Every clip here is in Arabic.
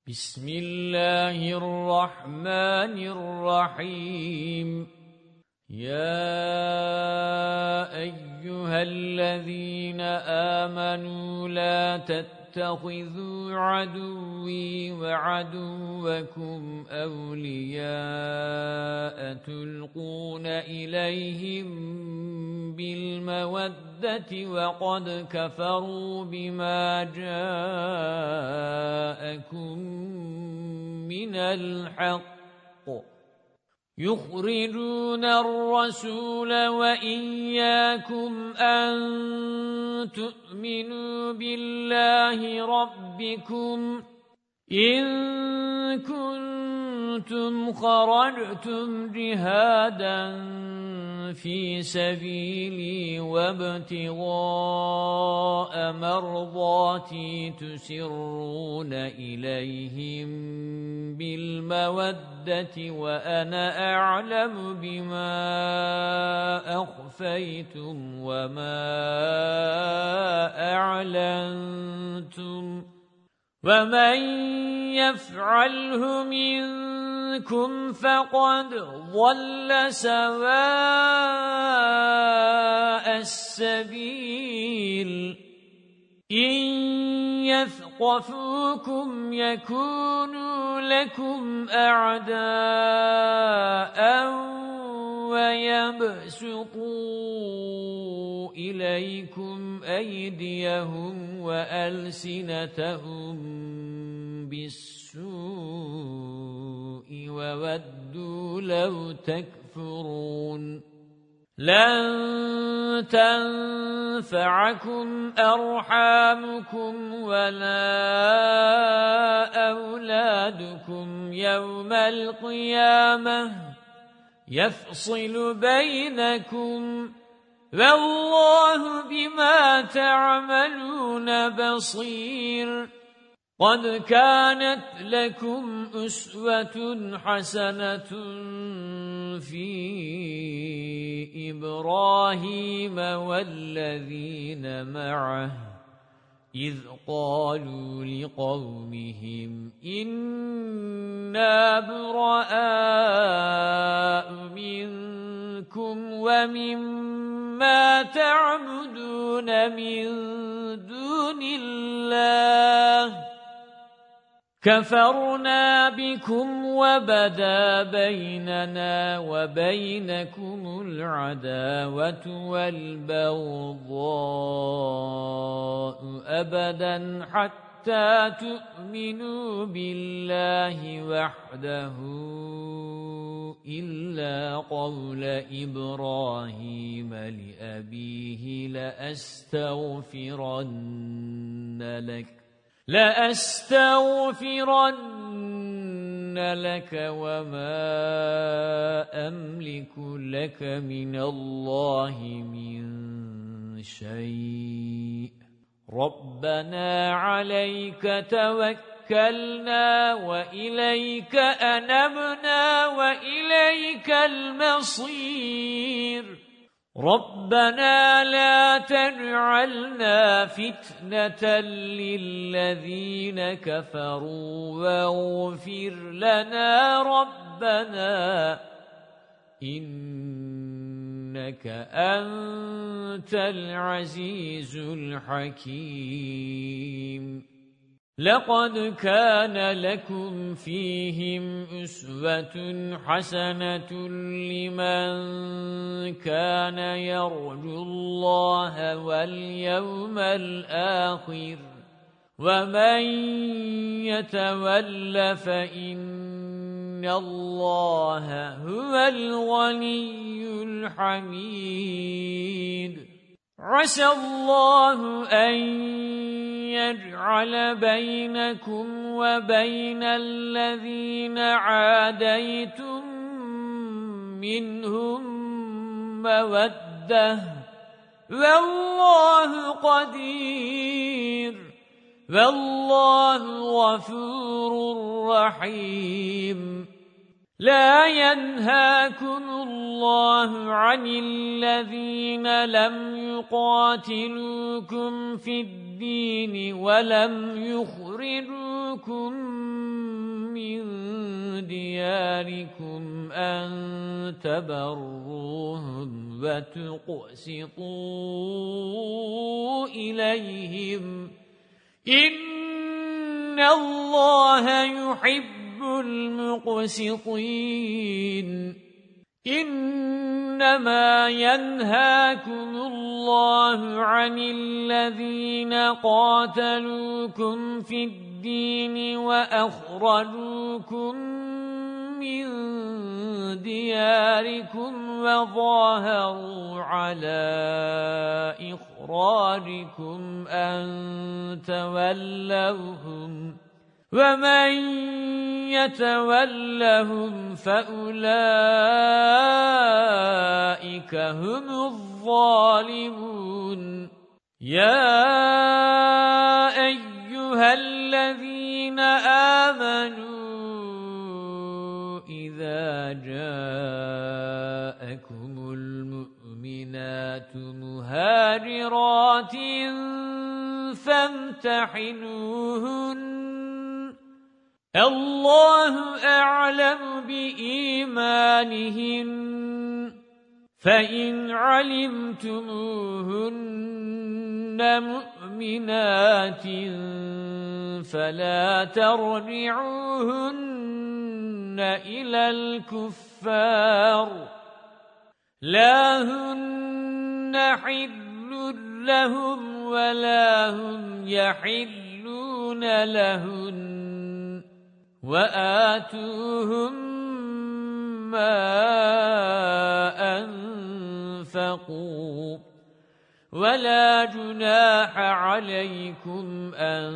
بسم الله الرحمن الرحيم يا أيها الذين آمنوا لا تتخذوا عدوي وعدوكم أولياء تلقون إليهم بالمودة وقد كفروا بما جاءكم من الحق يخرجون الرسول وإياكم أن تؤمنوا بالله ربكم إن كنتم خرجتم جهادا في سبيلي وابتغاء مرضاتي تسرون إليهم بالمودة وأنا أعلم بما أخفيتم وما أعلنتم ومن يفعله منكم فقد ضل سواء السبيل إن يثقفوكم يكونوا لكم أعداء ويبسطوا إليكم أيديهم وألسنتهم بالسوء وودوا لو تكفرون لن تنفعكم أرحامكم ولا أولادكم يوم القيامة يفصل بينكم والله بما تعملون بصير قد كانت لكم أسوة حسنة في إبراهيم والذين معه إذ قالوا لقومهم إنا براء منكم ومما تعبدون من دون الله كفرنا بكم وبدا بيننا وبينكم العداوة والبغضاء أبدا حتى تؤمنوا بالله وحده إلا قول إبراهيم لأبيه لأستغفرن لك وما أملك لك من الله من شيء ربنا عليك توكلنا وإليك أنبنا وإليك المصير ربنا لا تجعلنا فتنة للذين كفروا واغفر لنا ربنا إنك أنت العزيز الحكيم لقد كان لكم فيهم أسوة حسنة لمن كان يرجو الله واليوم الآخر ومن يتول فإن الله هو الغني الحميد عسى الله أن يجعل بينكم وبين الذين عاديتم منهم مودة والله قدير والله غفور رحيم لا ينهاكم الله عن الذين لم يقاتلوكم في الدين ولم يخرجوكم دياركم أن تبروهم وتقسطوا إليهم إن الله يحب المقسطين إنما ينهاكم الله عن الذين قاتلوكم في الدين وأخرجوكم من دياركم وظاهروا على إخراجكم أن تولوهم ومن يتولهم فأولئك هم الظالمون يا أيها الذين آمنوا إذا جاءكم المؤمنات مهاجرات فامتحنوهن الله أعلم بإيمانهن فإن علمتموهن مؤمنات فلا ترجعوهن إلى الكفار لا هن حل لهم ولا هم يحلون لهن وآتوهم ما أنفقوا ولا جناح عليكم أن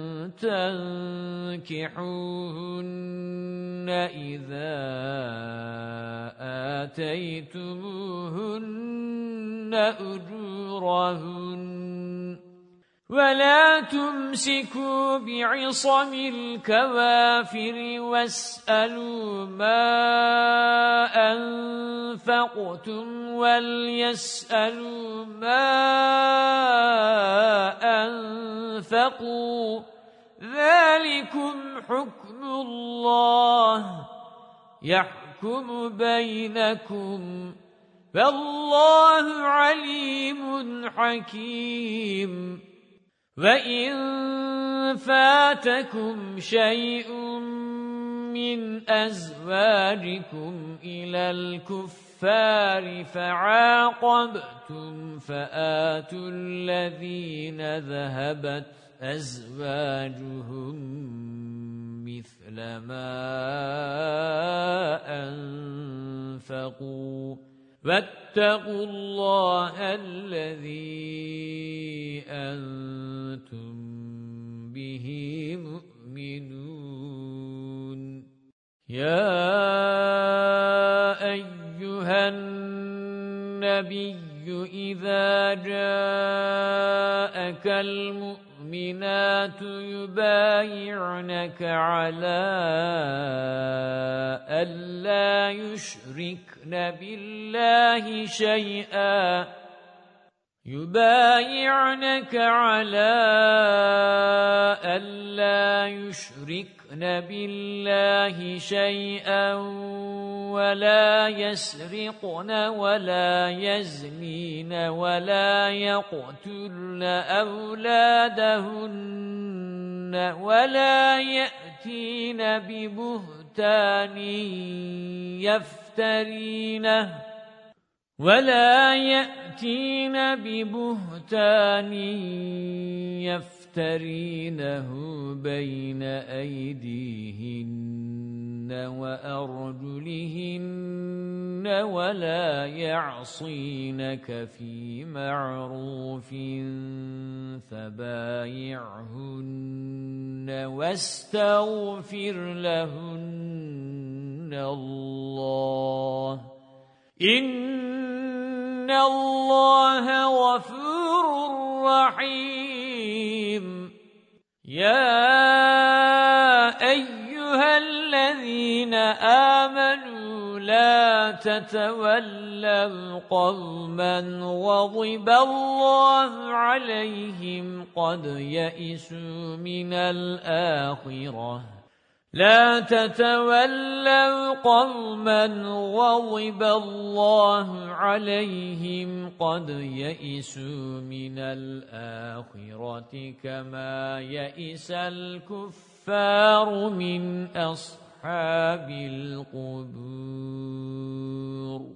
تنكحوهن إذا آتيتموهن أجورهن ولا تمسكوا بعصم الكوافر واسألوا ما أنفقتم وليسألوا ما أنفقوا ذلكم حكم الله يحكم بينكم والله عليم حكيم وَإِن فَاتَكُمْ شَيْءٌ مِّنْ أَزْوَاجِكُمْ إِلَى الْكُفَّارِ فَعَاقَبْتُمْ فَآتُوا الَّذِينَ ذَهَبَتْ أَزْوَاجُهُمْ مِثْلَ مَا أَنفَقُوا وَاتَّقُوا اللَّهَ الَّذِي أَنْتُمْ بِهِ مُؤْمِنُونَ يَا أَيُّهَا النَّبِيُّ إِذَا جَاءَكَ الْمُؤْمِنَاتُ يُبَايِعْنَكَ عَلَى أَلَّا يُشْرِكْنَ بِاللَّهِ شَيْئًا يُبَايِعْنَكَ عَلَى أَلَّا يُشْرِكْنَ بِاللَّهِ شَيْئًا وَلَا يَسْرِقْنَ وَلَا يَزْنِينَ وَلَا يَقْتُلْنَ أَوْلَادَهُنَّ وَلَا يَأْتِينَ بِبُهْتَانٍ يَفْتَرِينَهُ بَيْنَ أَيْدِيهِنَّ وَأَرْجُلِهِنَّ وَلَا يَعْصِينَكَ فِي مَعْرُوفٍ فَبَايِعْهُنَّ وَاسْتَغْفِرْ لَهُنَّ اللَّهَ إِنَّ اللَّهَ غَفُورٌ رَّحِيمٌ يَا أَيُّهَا الَّذِينَ آمَنُوا لَا تَتَوَلَّوْا قَوْمًا غَضِبَ اللَّهُ عَلَيْهِمْ قَدْ يَئِسُوا مِنَ الْآخِرَةِ لا تتولوا قوما غضب الله عليهم قد يئسوا من الآخرة كما يئس الكفار من أصحاب القبور